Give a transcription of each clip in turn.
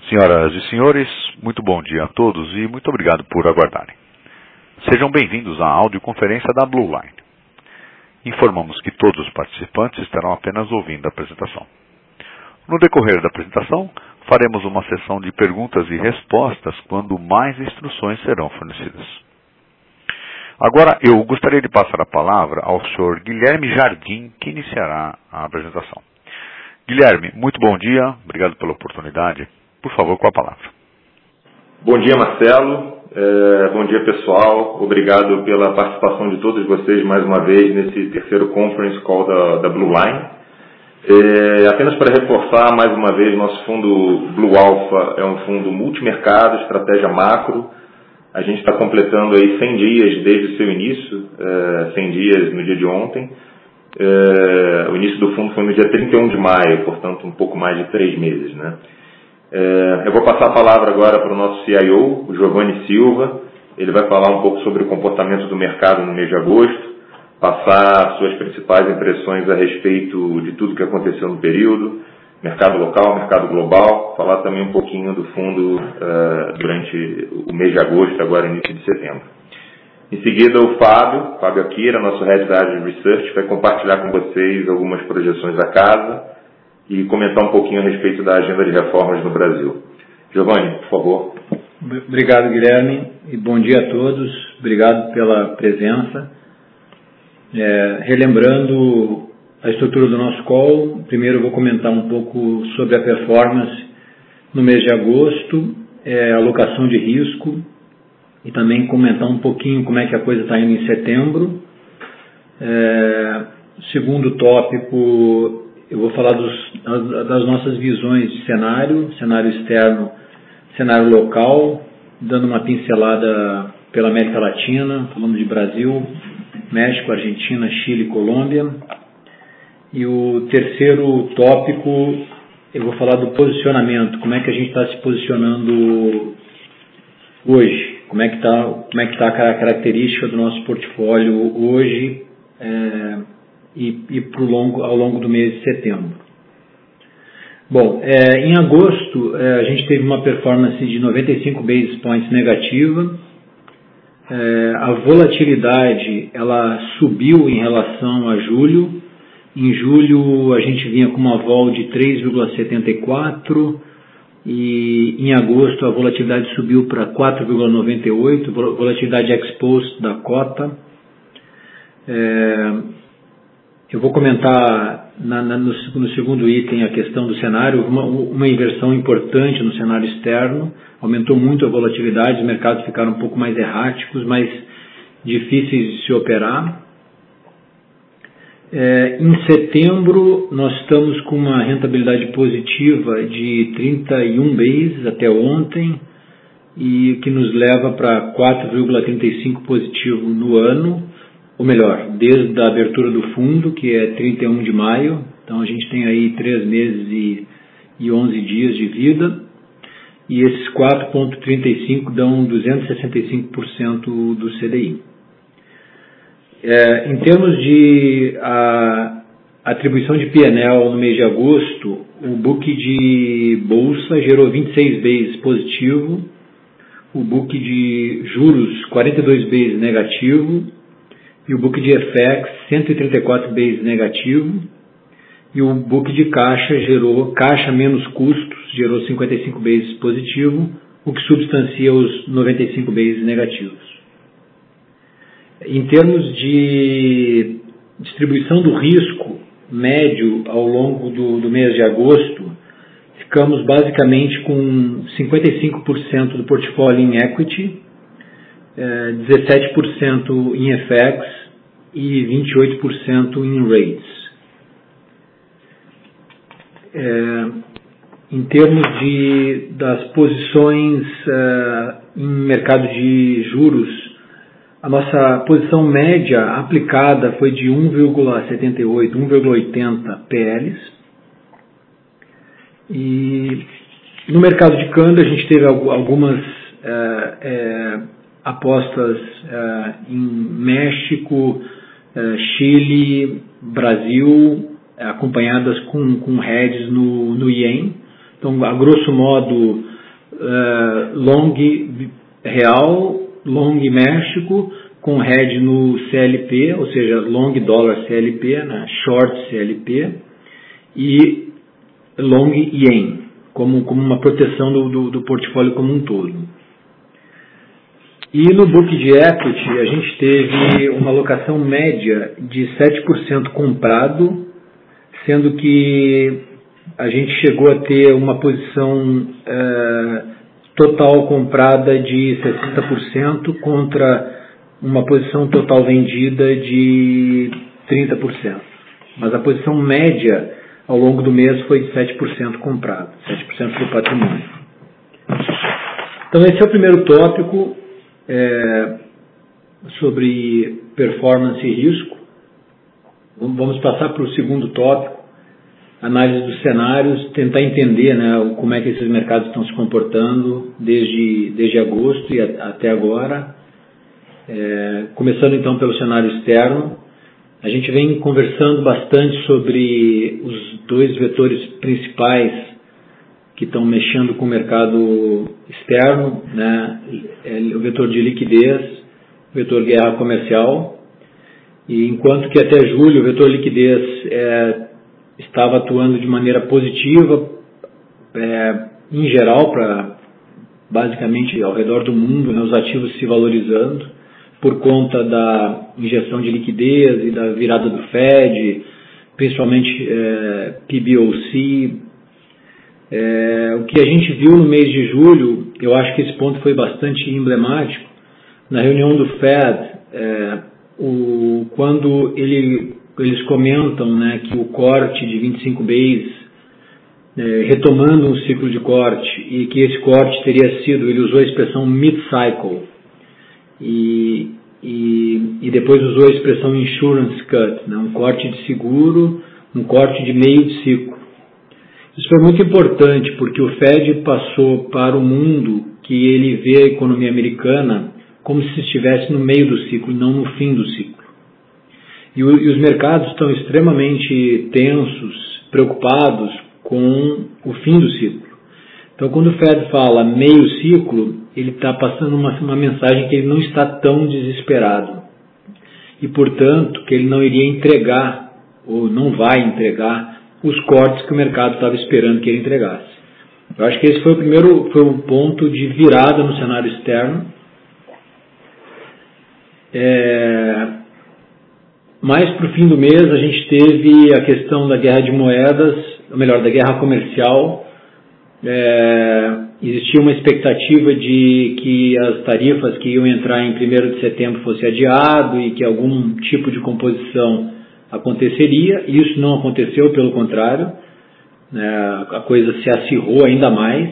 Senhoras e senhores, muito bom dia a todos e muito obrigado por aguardarem. Sejam bem-vindos à audioconferência da Blue Line. Informamos que todos os participantes estarão apenas ouvindo a apresentação. No decorrer da apresentação, faremos uma sessão de perguntas e respostas quando mais instruções serão fornecidas. Agora, eu gostaria de passar a palavra ao senhor Guilherme Jardim, que iniciará a apresentação. Guilherme, muito bom dia, obrigado pela oportunidade. Por favor, com a palavra. Bom dia, Marcelo. Bom dia, pessoal. Obrigado pela participação de todos vocês mais uma vez nesse terceiro conference call da Blue Line. Apenas para reforçar mais uma vez, nosso fundo Blue Alpha é um fundo multimercado, estratégia macro. A gente está completando aí 100 dias desde o seu início, 100 dias no dia de ontem. O início do fundo foi no dia 31 de maio, portanto um pouco mais de 3 meses, né? Eu vou passar a palavra agora para o nosso CIO, o Giovanni Silva. Ele vai falar um pouco sobre o comportamento do mercado no mês de agosto, passar suas principais impressões a respeito de tudo que aconteceu no período, mercado local, mercado global, falar também um pouquinho do fundo durante o mês de agosto, agora início de setembro. Em seguida, o Fábio Akira, nosso Head da área de Research, vai compartilhar com vocês algumas projeções da casa e comentar um pouquinho a respeito da agenda de reformas no Brasil. Giovanni, por favor. Obrigado, Guilherme, e bom dia a todos. Obrigado pela presença. Relembrando a estrutura do nosso call, primeiro eu vou comentar um pouco sobre a performance no mês de agosto, alocação de risco, e também comentar um pouquinho como é que a coisa está indo em setembro. Segundo tópico, eu vou falar das nossas visões de cenário externo, cenário local, dando uma pincelada pela América Latina, falando de Brasil, México, Argentina, Chile e Colômbia. E o terceiro tópico, eu vou falar do posicionamento, como é que a gente está se posicionando hoje, como é que está a característica do nosso portfólio hoje e ao longo do mês de setembro. Bom, em agosto a gente teve uma performance de 95 basis points negativa. A volatilidade ela subiu em relação a julho. Em julho a gente vinha com uma vol de 3,74 e em agosto a volatilidade subiu para 4,98, volatilidade exposed da cota. Eu vou comentar no segundo item a questão do cenário, uma inversão importante no cenário externo, aumentou muito a volatilidade, os mercados ficaram um pouco mais erráticos, mais difíceis de se operar. Em setembro nós estamos com uma rentabilidade positiva de 31 bases até ontem, e que nos leva para 4,35 positivo no ano, ou melhor, desde a abertura do fundo, que é 31 de maio, então a gente tem aí 3 meses e 11 dias de vida, e esses 4,35 dão 265% do CDI. Em termos de atribuição de P&L no mês de agosto, o book de bolsa gerou 26 bases positivo, o book de juros 42 bases negativo, e o book de FX 134 bases negativo, e o book de caixa gerou, caixa menos custos, gerou 55 bases positivo, o que substancia os 95 bases negativos. Em termos de distribuição do risco médio ao longo do mês de agosto, ficamos basicamente com 55% do portfólio em equity, 17% em FX e 28% em rates. Em termos das posições em mercado de juros, a nossa posição média aplicada foi de 1,78, 1,80 PLs. E no mercado de câmbio a gente teve algumas apostas em México, Chile, Brasil, acompanhadas com hedges no Yen. Então, a grosso modo, long real, long México, com hedge no CLP, ou seja, long dólar CLP, né, short CLP, e long yen, como uma proteção do portfólio como um todo. E no book de equity, a gente teve uma alocação média de 7% comprado, sendo que a gente chegou a ter uma posição total comprada de 60% contra uma posição total vendida de 30%. Mas a posição média ao longo do mês foi de 7% comprado, 7% do patrimônio. Então esse é o primeiro tópico sobre performance e risco. Vamos passar para o segundo tópico, análise dos cenários, tentar entender, né, como é que esses mercados estão se comportando desde agosto e até agora. Começando então pelo cenário externo, a gente vem conversando bastante sobre os dois vetores principais que estão mexendo com o mercado externo, né? O vetor de liquidez, o vetor guerra comercial, e enquanto que até julho o vetor liquidez estava atuando de maneira positiva, em geral, para basicamente ao redor do mundo, né, os ativos se valorizando, por conta da injeção de liquidez e da virada do Fed, principalmente PBOC. O que a gente viu no mês de julho, eu acho que esse ponto foi bastante emblemático. Na reunião do Fed, quando eles comentam, né, que o corte de 25 bases, retomando um ciclo de corte, e que esse corte teria sido, ele usou a expressão mid-cycle, e depois usou a expressão insurance cut, né, um corte de seguro, um corte de meio de ciclo. Isso foi muito importante porque o Fed passou para o mundo que ele vê a economia americana como se estivesse no meio do ciclo e não no fim do ciclo. E os mercados estão extremamente tensos, preocupados com o fim do ciclo. Então, quando o Fed fala meio ciclo, ele está passando uma mensagem que ele não está tão desesperado. E, portanto, que ele não iria entregar, ou não vai entregar, os cortes que o mercado estava esperando que ele entregasse. Eu acho que esse foi um ponto de virada no cenário externo. Mais para o fim do mês, a gente teve a questão da guerra de moedas, ou melhor, da guerra comercial. Existia uma expectativa de que as tarifas que iam entrar em 1º de setembro fosse adiado e que algum tipo de composição aconteceria. Isso não aconteceu, pelo contrário, a coisa se acirrou ainda mais.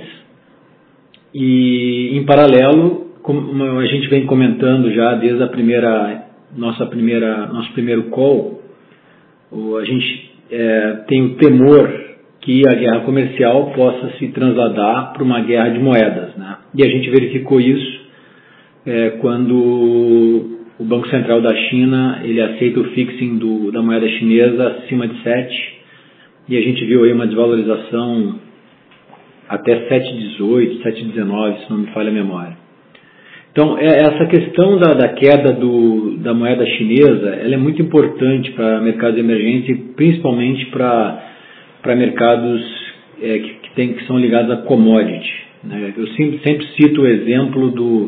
E, em paralelo, como a gente vem comentando já desde nosso primeiro call, a gente tem o temor que a guerra comercial possa se transladar para uma guerra de moedas, né? E a gente verificou isso quando o Banco Central da China ele aceita o fixing da moeda chinesa acima de 7, e a gente viu aí uma desvalorização até 7,18, 7,19, se não me falha a memória. Então, essa questão da queda da moeda chinesa, ela é muito importante para mercados emergentes e principalmente para mercados que são ligados a commodity, né? Eu sempre cito o exemplo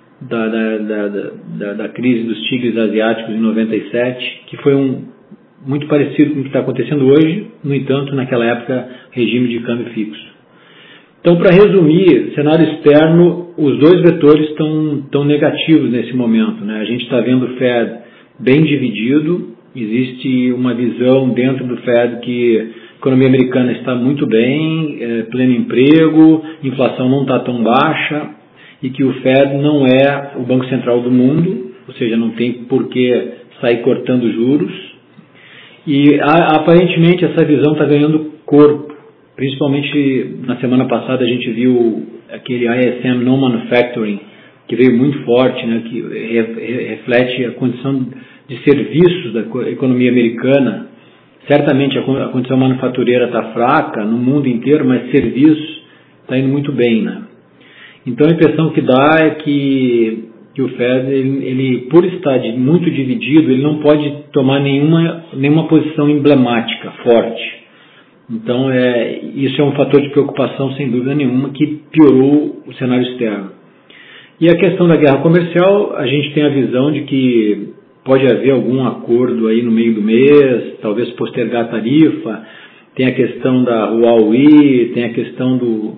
da crise dos tigres asiáticos em 97, que foi muito parecido com o que está acontecendo hoje, no entanto, naquela época, regime de câmbio fixo. Então, para resumir, cenário externo, os dois vetores estão negativos nesse momento, né? A gente está vendo o Fed bem dividido, existe uma visão dentro do Fed que a economia americana está muito bem, pleno emprego, inflação não está tão baixa, e que o Fed não é o Banco Central do mundo, ou seja, não tem por que sair cortando juros. E aparentemente essa visão está ganhando corpo. Principalmente na semana passada a gente viu aquele ISM No Manufacturing, que veio muito forte, né, que reflete a condição de serviços da economia americana. Certamente a condição manufatureira está fraca no mundo inteiro, mas serviços está indo muito bem, né? Então a impressão que dá é que o Fed, ele por estar muito dividido, ele não pode tomar nenhuma posição emblemática, forte. Então isso é um fator de preocupação, sem dúvida nenhuma, que piorou o cenário externo. E a questão da guerra comercial, a gente tem a visão de que pode haver algum acordo aí no meio do mês, talvez postergar a tarifa, tem a questão da Huawei, tem a questão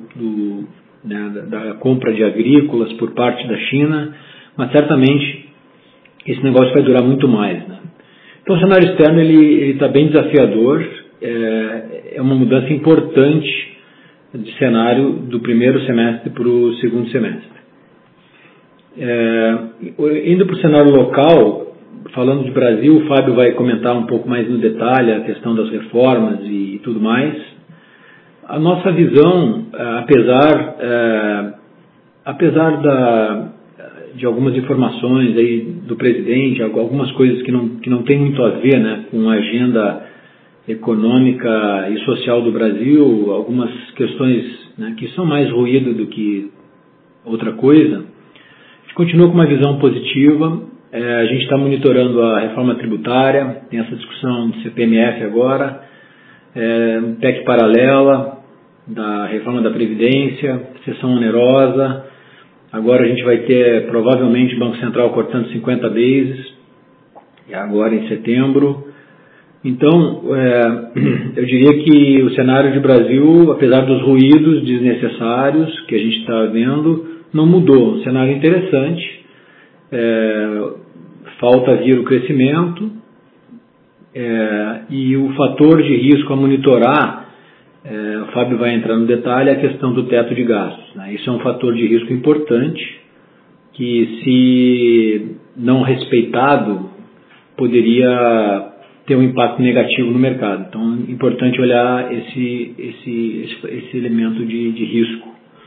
da compra de agrícolas por parte da China, mas certamente esse negócio vai durar muito mais, né? Então o cenário externo ele está bem desafiador, é uma mudança importante de cenário do primeiro semestre para o segundo semestre. Indo para o cenário local, falando de Brasil, o Fábio vai comentar um pouco mais no detalhe a questão das reformas e tudo mais. A nossa visão, apesar de algumas informações aí do presidente, algumas coisas que não tem muito a ver, né, com a agenda econômica e social do Brasil, algumas questões, né, que são mais ruído do que outra coisa, a gente continua com uma visão positiva. A gente está monitorando a reforma tributária, tem essa discussão de CPMF agora, PEC paralela da reforma da Previdência, sessão onerosa. Agora a gente vai ter provavelmente o Banco Central cortando 50 bases, agora em setembro. Então, eu diria que o cenário de Brasil, apesar dos ruídos desnecessários que a gente está vendo, não mudou. Um cenário interessante, falta vir o crescimento, e o fator de risco a monitorar, o Fábio vai entrar no detalhe, é a questão do teto de gastos, né? Isso é um fator de risco importante, que se não respeitado, poderia ter um impacto negativo no mercado. Então é importante olhar esse elemento de risco.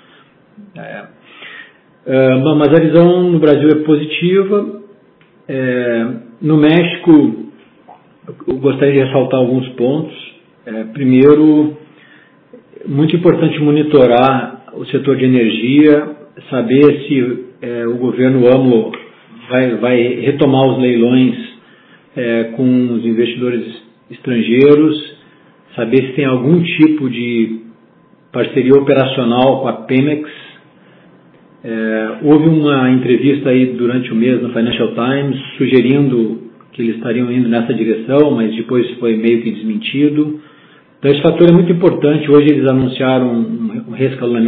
Mas a visão no Brasil é positiva. No México, eu gostaria de ressaltar alguns pontos. Primeiro, muito importante monitorar o setor de energia, saber se o governo AMLO vai retomar os leilões com os investidores estrangeiros, saber se tem algum tipo de parceria operacional com a Pemex. Houve uma entrevista aí durante o mês no Financial Times sugerindo que eles estariam indo nessa direção, mas depois foi meio que desmentido. Então esse fator é muito importante. Hoje eles anunciaram um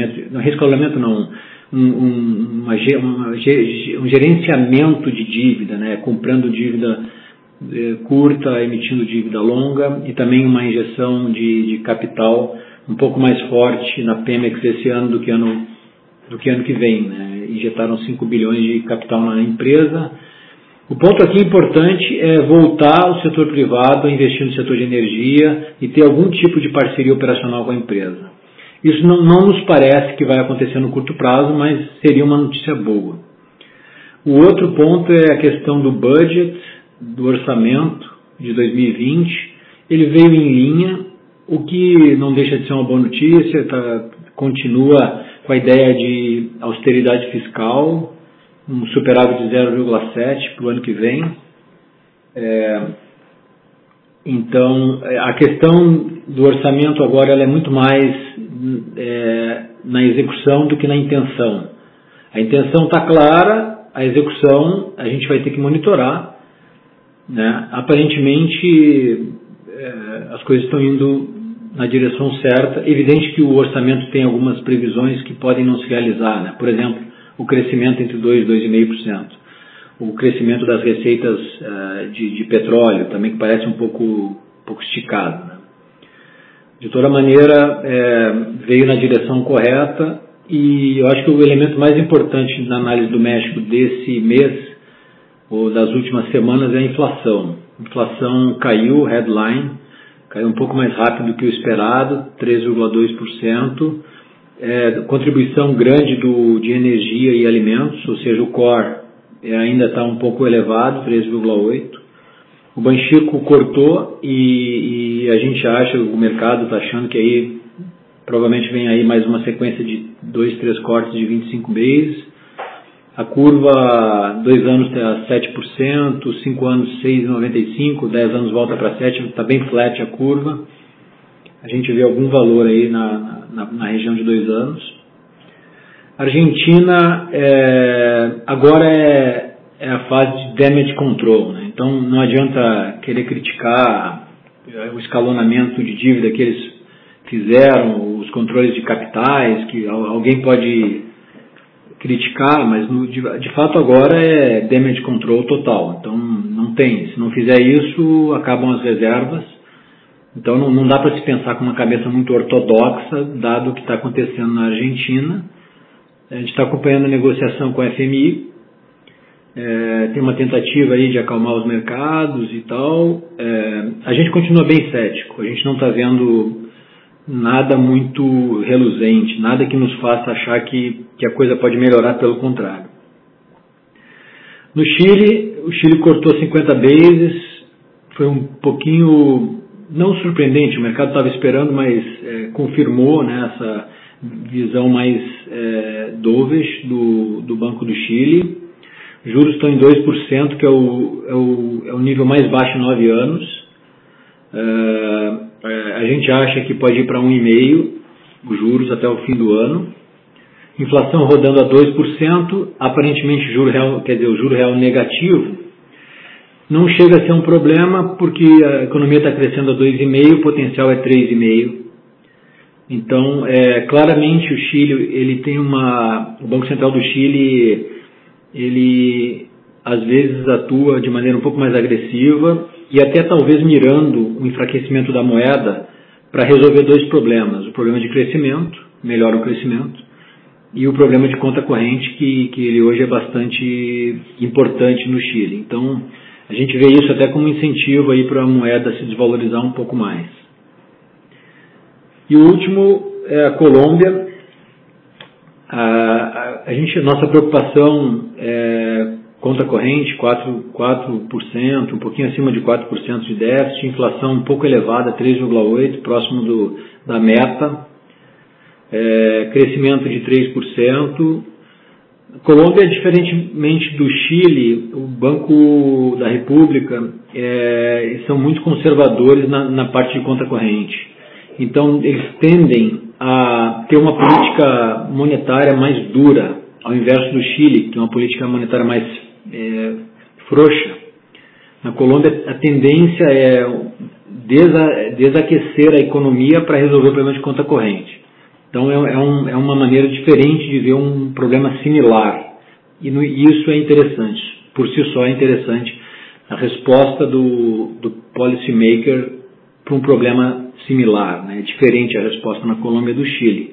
gerenciamento de dívida, né, comprando dívida curta, emitindo dívida longa, e também uma injeção de capital um pouco mais forte na Pemex esse ano do que ano que vem, né? Injetaram 5 bilhões de capital na empresa. O ponto aqui importante é voltar o setor privado a investir no setor de energia e ter algum tipo de parceria operacional com a empresa. Isso não nos parece que vai acontecer no curto prazo, mas seria uma notícia boa. O outro ponto é a questão do budget, do orçamento de 2020. Ele veio em linha, o que não deixa de ser uma boa notícia, continua com a ideia de austeridade fiscal, um superávit de 0,7 para o ano que vem. Então, a questão do orçamento agora ela é muito mais na execução do que na intenção. A intenção está clara, a execução a gente vai ter que monitorar, né? Aparentemente, as coisas estão indo na direção certa. Evidente que o orçamento tem algumas previsões que podem não se realizar, né? Por exemplo, o crescimento entre 2% e 2,5%. O crescimento das receitas de petróleo, também que parece um pouco esticado, né? De toda maneira, veio na direção correta, e eu acho que o elemento mais importante na análise do México desse mês, ou das últimas semanas, é a inflação. A inflação caiu, headline, caiu um pouco mais rápido do que o esperado, 3,2%. Contribuição grande de energia e alimentos, ou seja, o core ainda está um pouco elevado, 3,8%. O Banxico cortou e a gente acha, o mercado está achando que aí provavelmente vem aí mais uma sequência de 2, 3 cortes de 25 bases. A curva, 2 anos está 7%, 5 anos 6,95%, 10 anos volta para 7%, está bem flat a curva. A gente vê algum valor aí na região de 2 anos. A Argentina agora é a fase de damage control, né? Então não adianta querer criticar o escalonamento de dívida que eles fizeram, os controles de capitais, que alguém pode criticar, mas de fato agora é damage control total. Então não tem, se não fizer isso, acabam as reservas. Então não dá para se pensar com uma cabeça muito ortodoxa, dado o que está acontecendo na Argentina. A gente está acompanhando a negociação com a FMI, tem uma tentativa aí de acalmar os mercados e tal. A gente continua bem cético, a gente não está vendo nada muito reluzente, nada que nos faça achar que a coisa pode melhorar, pelo contrário. No Chile, o Chile cortou 50 bases, foi um pouquinho, não surpreendente, o mercado estava esperando, mas confirmou, né, essa visão mais dovish do Banco do Chile. Juros estão em 2%, que é o nível mais baixo em 9 anos. A gente acha que pode ir para 1,5% os juros até o fim do ano. Inflação rodando a 2%, aparentemente juro real, quer dizer, o juro real negativo. Não chega a ser um problema porque a economia está crescendo a 2,5%, o potencial é 3,5%. Então, claramente o Chile, ele tem o Banco Central do Chile, ele às vezes atua de maneira um pouco mais agressiva e até talvez mirando o enfraquecimento da moeda para resolver 2 problemas. O problema de crescimento, melhora o crescimento, e o problema de conta corrente, que ele hoje é bastante importante no Chile. Então, a gente vê isso até como um incentivo aí para a moeda se desvalorizar um pouco mais. E o último é a Colômbia. Nossa preocupação é conta corrente, 4%, um pouquinho acima de 4% de déficit, inflação um pouco elevada, 3,8%, próximo da meta, crescimento de 3%. Colômbia, diferentemente do Chile, o Banco da República são muito conservadores na parte de conta corrente. Então, eles tendem a ter uma política monetária mais dura, ao inverso do Chile, que é uma política monetária mais frouxa. Na Colômbia, a tendência é desaquecer a economia para resolver o problema de conta corrente. Então, é uma maneira diferente de ver um problema similar. E isso é interessante. Por si só é interessante a resposta do policymaker para um problema similar, né? Diferente a resposta na Colômbia do Chile.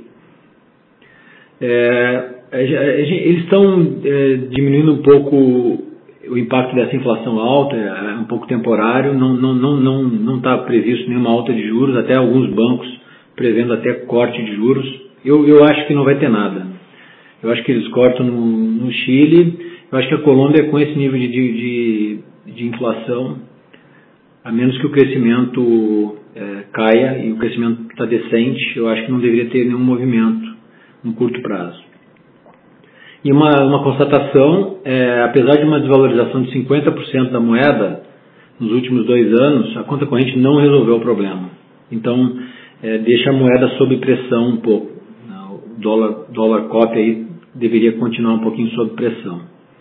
Eles estão diminuindo um pouco o impacto dessa inflação alta, é um pouco temporário, não está previsto nenhuma alta de juros, até alguns bancos prevendo até corte de juros. Eu acho que não vai ter nada. Eu acho que eles cortam no Chile, eu acho que a Colômbia, com esse nível de inflação, a menos que o crescimento caia, e o crescimento está decente, eu acho que não deveria ter nenhum movimento no curto prazo. E uma constatação, apesar de uma desvalorização de 50% da moeda nos últimos 2 anos, a conta corrente não resolveu o problema. Então, deixa a moeda sob pressão um pouco. O dólar cópia aí deveria continuar um pouquinho sob pressão.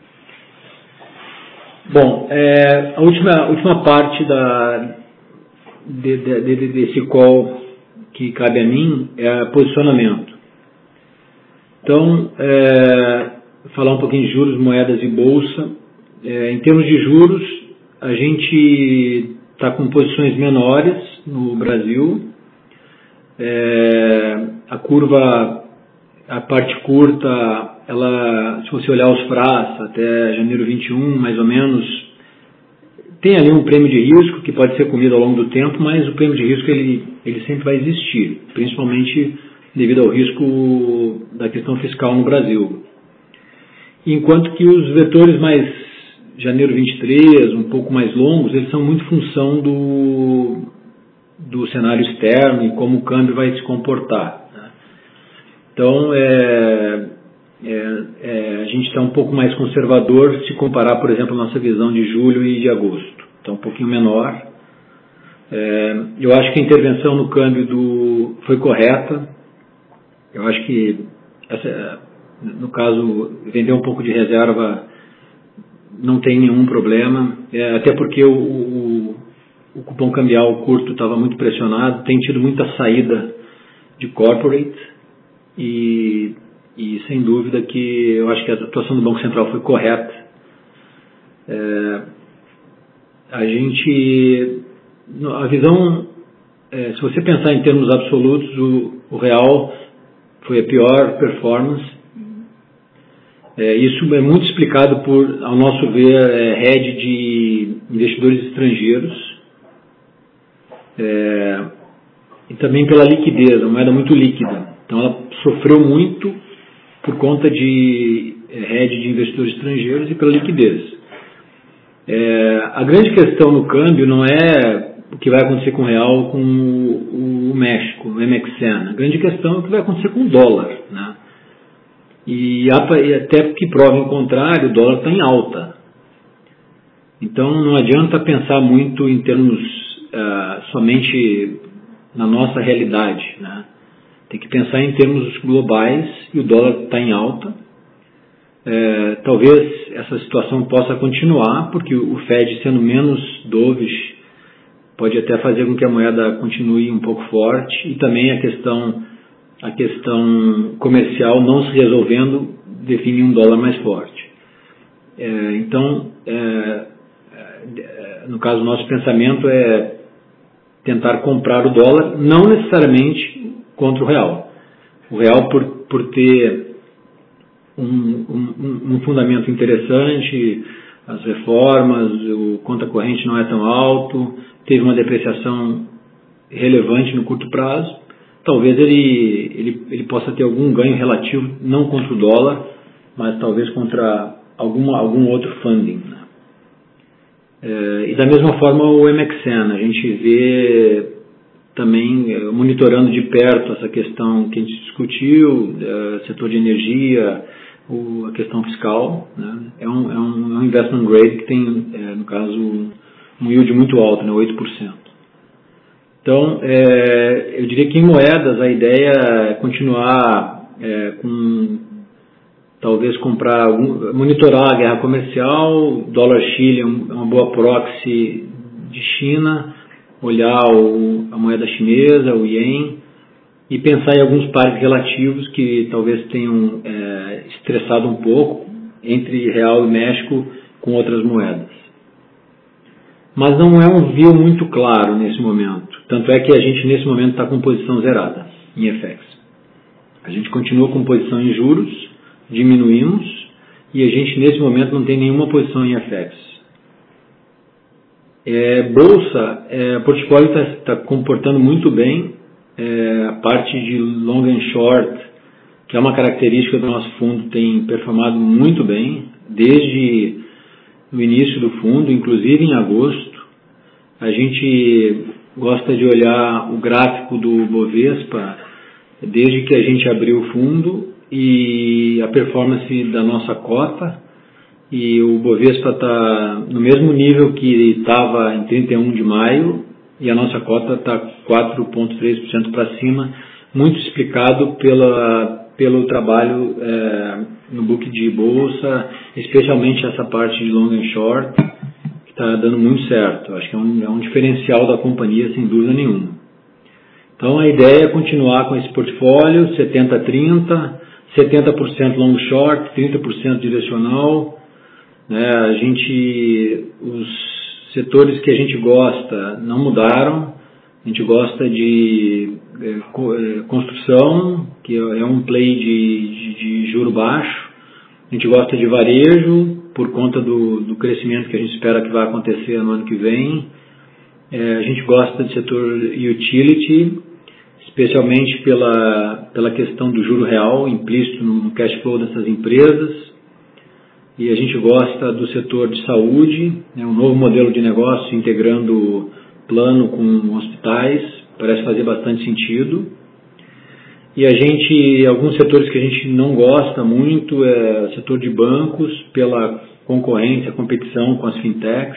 Bom, a última parte desse call que cabe a mim é posicionamento. Então, falar um pouquinho de juros, moedas e bolsa. Em termos de juros, a gente está com posições menores no Brasil. A curva, a parte curta, se você olhar os FRAs até janeiro 21, mais ou menos, tem ali um prêmio de risco que pode ser comido ao longo do tempo, mas o prêmio de risco ele sempre vai existir, principalmente devido ao risco da questão fiscal no Brasil. Enquanto que os vetores mais janeiro 23, um pouco mais longos, eles são muito função do cenário externo e como o câmbio vai se comportar, né? Então, a gente está um pouco mais conservador se comparar, por exemplo, a nossa visão de julho e de agosto. Está um pouquinho menor. Eu acho que a intervenção no câmbio foi correta. Eu acho que, no caso, vender um pouco de reserva não tem nenhum problema, até porque o cupom cambial curto estava muito pressionado, tem tido muita saída de corporate e sem dúvida que eu acho que a atuação do Banco Central foi correta. A visão, se você pensar em termos absolutos, o real foi a pior performance. Isso é muito explicado por, ao nosso ver, hedge de investidores estrangeiros e também pela liquidez, uma moeda muito líquida. Então ela sofreu muito por conta de hedge de investidores estrangeiros e pela liquidez. A grande questão no câmbio não é o que vai acontecer com o real, com o México, o MXN. A grande questão é o que vai acontecer com o dólar, né? E até que prove o contrário, o dólar está em alta. Então não adianta pensar muito em termos somente na nossa realidade, né? Tem que pensar em termos globais e o dólar está em alta. Talvez essa situação possa continuar, porque o Fed sendo menos dovish pode até fazer com que a moeda continue um pouco forte, e também a questão comercial não se resolvendo define um dólar mais forte. Então, no caso, nosso pensamento é tentar comprar o dólar, não necessariamente contra o real. O real, por ter um fundamento interessante, as reformas, o conta corrente não é tão alto, teve uma depreciação relevante no curto prazo, talvez ele possa ter algum ganho relativo, não contra o dólar, mas talvez contra algum outro funding, né? E da mesma forma o MXN, a gente vê também monitorando de perto essa questão que a gente discutiu, setor de energia, a questão fiscal, né? É um investment grade que tem, no caso, um yield muito alto, né? 8%. Então, eu diria que em moedas a ideia é continuar talvez monitorar a guerra comercial, dólar Chile é uma boa proxy de China, olhar a moeda chinesa, o ien, e pensar em alguns pares relativos que talvez tenham estressado um pouco entre real e México com outras moedas. Mas não é um view muito claro nesse momento. Tanto é que a gente nesse momento está com posição zerada em FX. A gente continua com posição em juros, diminuímos, e a gente nesse momento não tem nenhuma posição em FX. Bolsa, o portfólio está comportando muito bem. A parte de long and short, que é uma característica do nosso fundo, tem performado muito bem, desde no início do fundo, inclusive em agosto. A gente gosta de olhar o gráfico do Bovespa desde que a gente abriu o fundo e a performance da nossa cota, e o Bovespa está no mesmo nível que estava em 31 de maio, e a nossa cota está 4,3% para cima, muito explicado pelo trabalho no book de bolsa, especialmente essa parte de long and short, que está dando muito certo. Acho que é um diferencial da companhia, sem dúvida nenhuma. Então a ideia é continuar com esse portfólio, 70-30, 70% long short, 30% direcional, né? Os setores que a gente gosta não mudaram. A gente gosta de construção, que é um play de juro baixo. A gente gosta de varejo, por conta do crescimento que a gente espera que vai acontecer no ano que vem. A gente gosta de setor utility, especialmente pela questão do juro real implícito no cash flow dessas empresas. E a gente gosta do setor de saúde, um novo modelo de negócio integrando plano com hospitais, parece fazer bastante sentido. E alguns setores que a gente não gosta muito é o setor de bancos, pela concorrência, competição com as fintechs.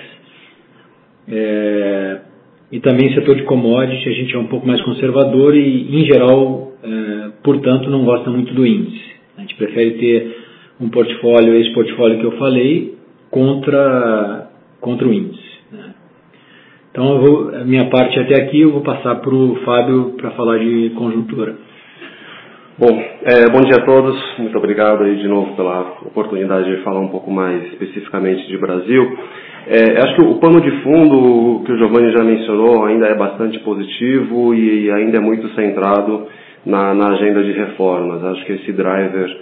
E também o setor de commodity, a gente é um pouco mais conservador e, em geral, portanto, não gosta muito do índice. A gente prefere ter um portfólio, esse portfólio que eu falei, contra o índice. Né? Então, a minha parte até aqui, eu vou passar para o Fábio para falar de conjuntura. Bom, bom dia a todos. Muito obrigado aí de novo pela oportunidade de falar um pouco mais especificamente de Brasil. Acho que o pano de fundo que o Giovanni já mencionou ainda é bastante positivo e ainda é muito centrado na agenda de reformas. Acho que esse driver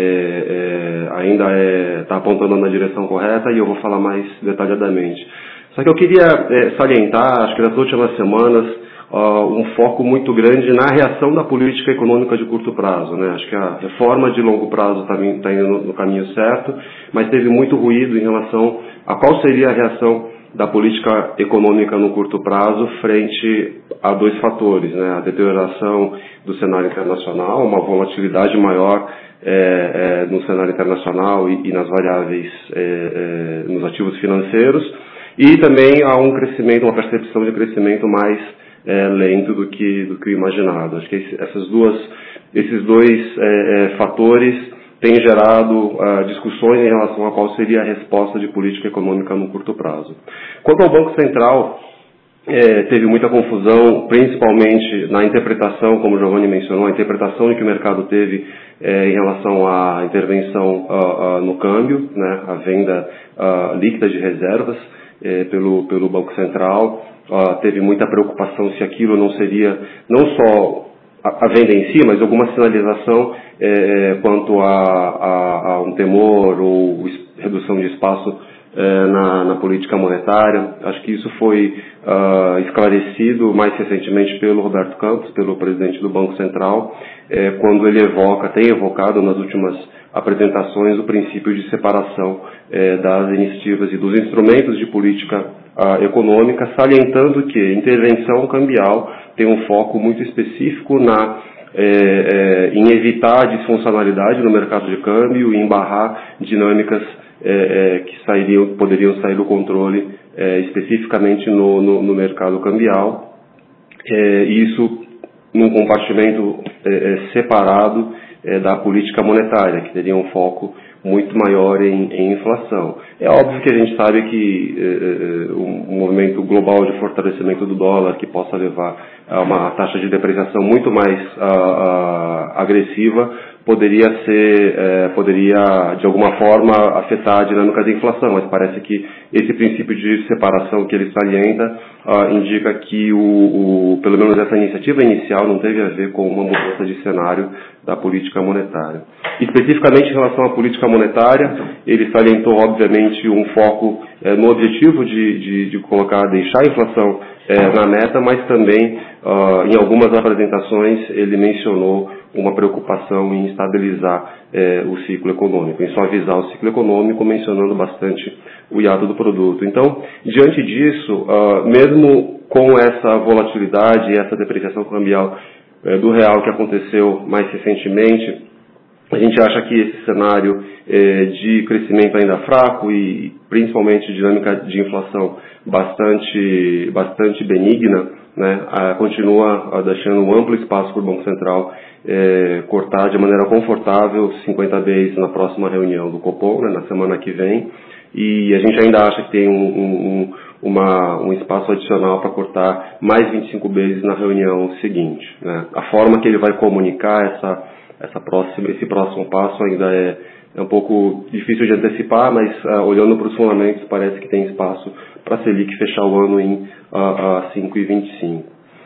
ainda está apontando na direção correta e eu vou falar mais detalhadamente. Só que eu queria salientar, acho que nas últimas semanas, um foco muito grande na reação da política econômica de curto prazo. Né? Acho que a reforma de longo prazo está indo no caminho certo, mas teve muito ruído em relação a qual seria a reação da política econômica no curto prazo frente a dois fatores, né? A deterioração do cenário internacional, uma volatilidade maior no cenário internacional e nas variáveis, nos ativos financeiros, e também há um crescimento, uma percepção de crescimento mais lento do que imaginado. Acho que esses dois fatores têm gerado discussões em relação a qual seria a resposta de política econômica no curto prazo. Quanto ao Banco Central, teve muita confusão, principalmente na interpretação, como o Giovanni mencionou, a interpretação que o mercado teve em relação à intervenção no câmbio, né, a venda líquida de reservas pelo Banco Central. Teve muita preocupação se aquilo não seria, não só a venda em si, mas alguma sinalização quanto a um temor ou redução de espaço na política monetária. Acho que isso foi esclarecido mais recentemente pelo Roberto Campos, pelo presidente do Banco Central, quando ele tem evocado nas últimas apresentações o princípio de separação das iniciativas e dos instrumentos de política econômica, salientando que intervenção cambial tem um foco muito específico em evitar a disfuncionalidade no mercado de câmbio e em barrar dinâmicas que poderiam sair do controle especificamente no mercado cambial. Isso num compartimento separado da política monetária, que teria um foco muito maior em inflação. É óbvio que a gente sabe que um movimento global de fortalecimento do dólar que possa levar a uma taxa de depreciação muito mais agressiva poderia de alguma forma afetar a dinâmica da inflação, mas parece que esse princípio de separação que ele salienta indica que pelo menos essa iniciativa inicial não teve a ver com uma mudança de cenário da política monetária. Especificamente em relação à política monetária, ele salientou obviamente um foco no objetivo de deixar a inflação na meta, mas também em algumas apresentações ele mencionou uma preocupação em estabilizar o ciclo econômico, em suavizar o ciclo econômico, mencionando bastante o hiato do produto. Então, diante disso, mesmo com essa volatilidade e essa depreciação cambial do real que aconteceu mais recentemente, a gente acha que esse cenário de crescimento ainda fraco e principalmente dinâmica de inflação bastante benigna, né, continua deixando um amplo espaço para o Banco Central cortar de maneira confortável 50 bases na próxima reunião do Copom, né, na semana que vem, e a gente ainda acha que tem um espaço adicional para cortar mais 25 bases na reunião seguinte. Né. A forma que ele vai comunicar esse próximo passo ainda é um pouco difícil de antecipar, mas olhando para os fundamentos parece que tem espaço para a Selic fechar o ano em 5,25.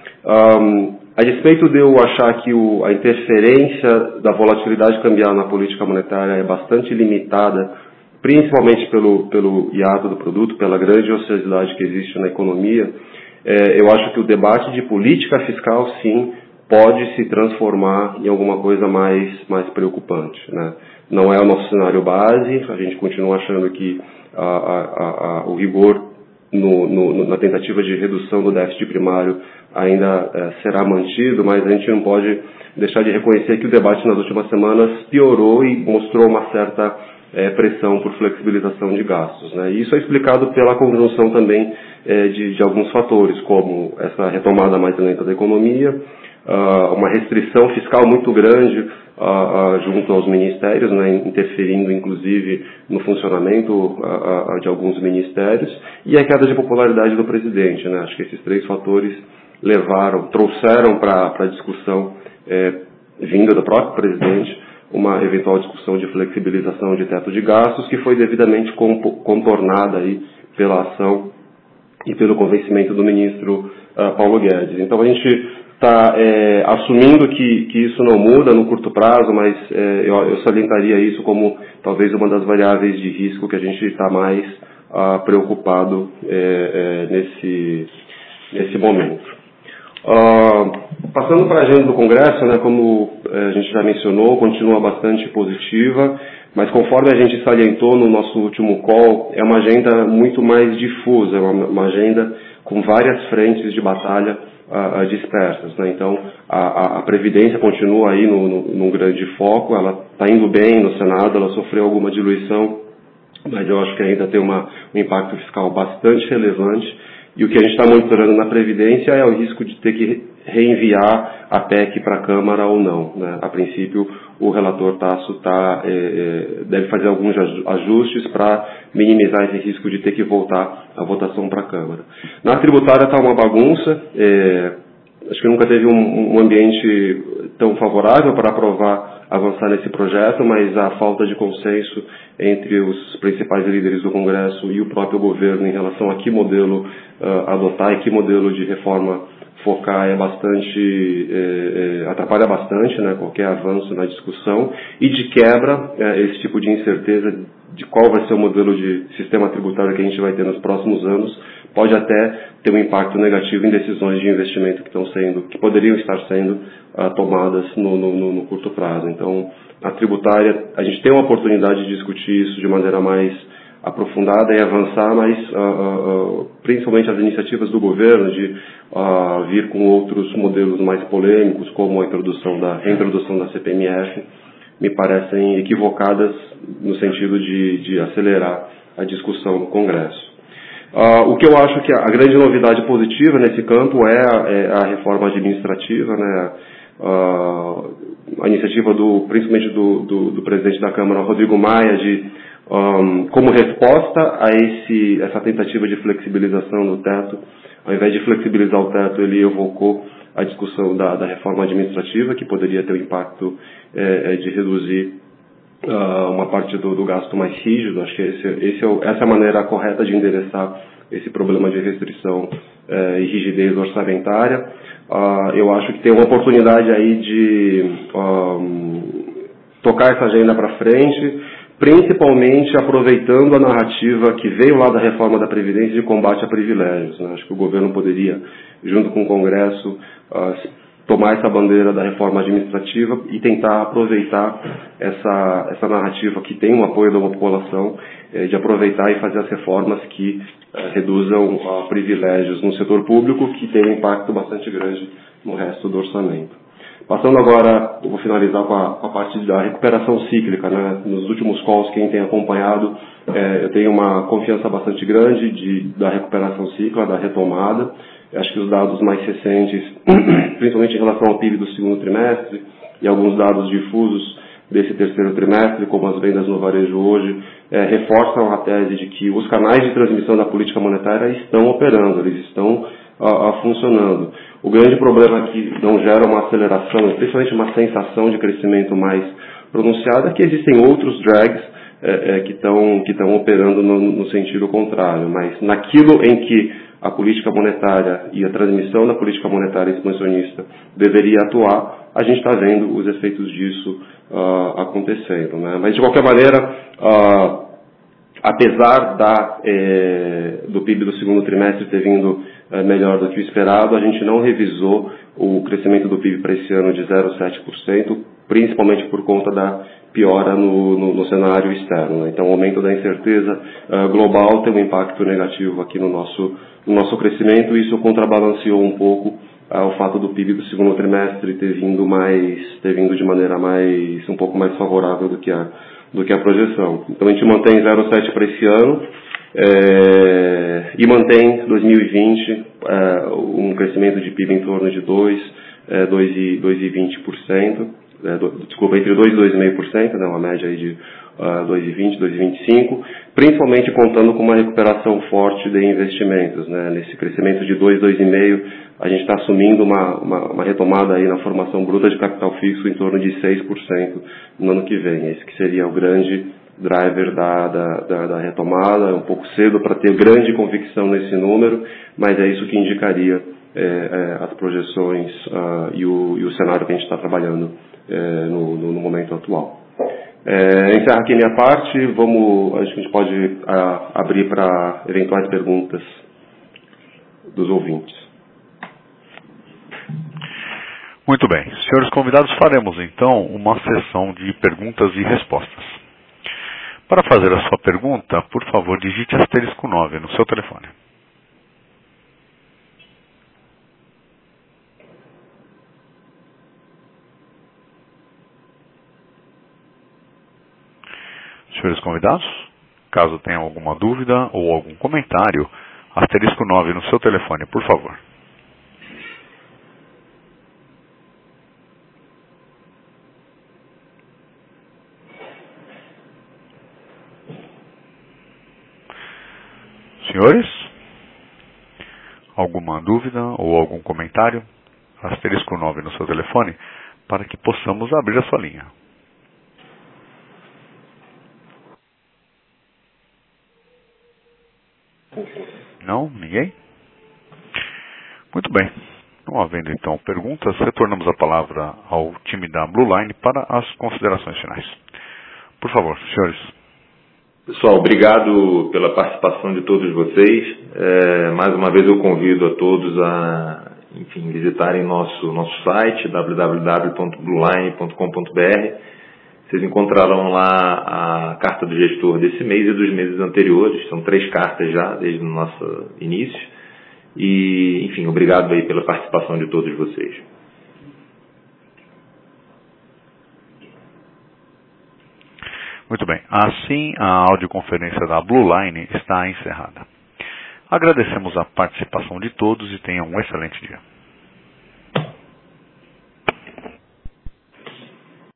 A despeito de eu achar que a interferência da volatilidade cambial na política monetária é bastante limitada, principalmente pelo hiato do produto, pela grande ociosidade que existe na economia, eu acho que o debate de política fiscal, sim, pode se transformar em alguma coisa mais preocupante. Né? Não é o nosso cenário base, a gente continua achando que o rigor na tentativa de redução do déficit primário ainda será mantido, mas a gente não pode deixar de reconhecer que o debate nas últimas semanas piorou e mostrou uma certa pressão por flexibilização de gastos, né? E isso é explicado pela conjunção também de alguns fatores, como essa retomada mais lenta da economia, uma restrição fiscal muito grande junto aos ministérios, né, interferindo inclusive no funcionamento de alguns ministérios, e a queda de popularidade do presidente, né? Acho que esses três fatores trouxeram para a discussão vinda do próprio presidente uma eventual discussão de flexibilização de teto de gastos, que foi devidamente contornada aí pela ação e pelo convencimento do ministro Paulo Guedes. Então a gente está assumindo que isso não muda no curto prazo, mas eu salientaria isso como talvez uma das variáveis de risco que a gente está mais preocupado nesse momento. Passando para a agenda do Congresso, né, como a gente já mencionou, continua bastante positiva, mas conforme a gente salientou no nosso último call, é uma agenda muito mais difusa, uma agenda com várias frentes de batalha dispersas, né? Então, a Previdência continua aí num grande foco, ela está indo bem no Senado, ela sofreu alguma diluição, mas eu acho que ainda tem um impacto fiscal bastante relevante. E o que a gente está monitorando na Previdência é o risco de ter que reenviar a PEC para a Câmara ou não, né? A princípio, o relator Tasso deve fazer alguns ajustes para minimizar esse risco de ter que voltar a votação para a Câmara. Na tributária está uma bagunça, acho que nunca teve um ambiente tão favorável para avançar nesse projeto, mas a falta de consenso entre os principais líderes do Congresso e o próprio governo em relação a que modelo adotar e que modelo de reforma focar atrapalha bastante, né, qualquer avanço na discussão, e de quebra esse tipo de incerteza de qual vai ser o modelo de sistema tributário que a gente vai ter nos próximos anos pode até ter um impacto negativo em decisões de investimento que poderiam estar sendo tomadas no curto prazo. Então, a tributária, a gente tem uma oportunidade de discutir isso de maneira mais aprofundada e avançar, mas principalmente as iniciativas do governo de vir com outros modelos mais polêmicos, como a reintrodução da CPMF, me parecem equivocadas no sentido de acelerar a discussão no Congresso. O que eu acho que a grande novidade positiva nesse campo é a reforma administrativa, né? A iniciativa principalmente do presidente da Câmara, Rodrigo Maia, como resposta a essa tentativa de flexibilização do teto, ao invés de flexibilizar o teto, ele evocou a discussão da reforma administrativa, que poderia ter o impacto de reduzir uma parte do gasto mais rígido. Acho que essa é a maneira correta de endereçar esse problema de restrição e rigidez orçamentária. Eu acho que tem uma oportunidade aí de tocar essa agenda para frente, principalmente aproveitando a narrativa que veio lá da reforma da Previdência de combate a privilégios, né? Acho que o governo poderia, junto com o Congresso, tomar essa bandeira da reforma administrativa e tentar aproveitar essa narrativa que tem o apoio da população, de aproveitar e fazer as reformas que reduzam privilégios no setor público, que tem um impacto bastante grande no resto do orçamento. Passando agora, eu vou finalizar com a parte da recuperação cíclica, né? Nos últimos calls, quem tem acompanhado, eu tenho uma confiança bastante grande da recuperação cíclica, da retomada. Eu acho que os dados mais recentes, principalmente em relação ao PIB do segundo trimestre e alguns dados difusos desse terceiro trimestre, como as vendas no varejo hoje, reforçam a tese de que os canais de transmissão da política monetária estão operando, eles estão funcionando. O grande problema é que não gera uma aceleração, principalmente uma sensação de crescimento mais pronunciada, é que existem outros drags que estão operando no sentido contrário. Mas naquilo em que a política monetária e a transmissão da política monetária expansionista deveria atuar, a gente está vendo os efeitos disso acontecendo, né? Mas, de qualquer maneira, apesar do PIB do segundo trimestre ter vindo melhor do que o esperado, a gente não revisou o crescimento do PIB para esse ano de 0,7%, principalmente por conta da piora no cenário externo. Então, o aumento da incerteza global tem um impacto negativo aqui no nosso crescimento, e isso contrabalanceou um pouco o fato do PIB do segundo trimestre ter vindo de maneira um pouco mais favorável do que a projeção. Então, a gente mantém 0,7 para esse ano e mantém 2020 um crescimento de PIB em torno de 2,20%, desculpa, entre 2% e 2,5%, né, uma média aí de 2,20%, 2,25%, principalmente contando com uma recuperação forte de investimentos, né. Nesse crescimento de 2%, 2,5%, a gente está assumindo uma retomada aí na formação bruta de capital fixo em torno de 6% no ano que vem. Esse que seria o grande driver da retomada. É um pouco cedo para ter grande convicção nesse número, mas é isso que indicaria as projeções e o cenário que a gente está trabalhando no momento atual. Encerro aqui minha parte. Acho que a gente pode abrir para eventuais perguntas dos ouvintes. Muito bem. Senhores convidados, faremos então uma sessão de perguntas e respostas. Para fazer a sua pergunta, por favor, digite *9 no seu telefone. Senhores convidados, caso tenham alguma dúvida ou algum comentário, *9 no seu telefone, por favor. Senhores, alguma dúvida ou algum comentário? *9 no seu telefone, para que possamos abrir a sua linha. Não? Ninguém? Muito bem. Não havendo então perguntas, retornamos a palavra ao time da Blue Line para as considerações finais. Por favor, senhores. Pessoal, obrigado pela participação de todos vocês. Mais uma vez eu convido a todos a visitarem nosso site www.blueline.com.br. Vocês encontrarão lá a carta do gestor desse mês e dos meses anteriores. São 3 cartas já desde o nosso início. E, obrigado aí pela participação de todos vocês. Muito bem. Assim, a audioconferência da Blue Line está encerrada. Agradecemos a participação de todos e tenham um excelente dia.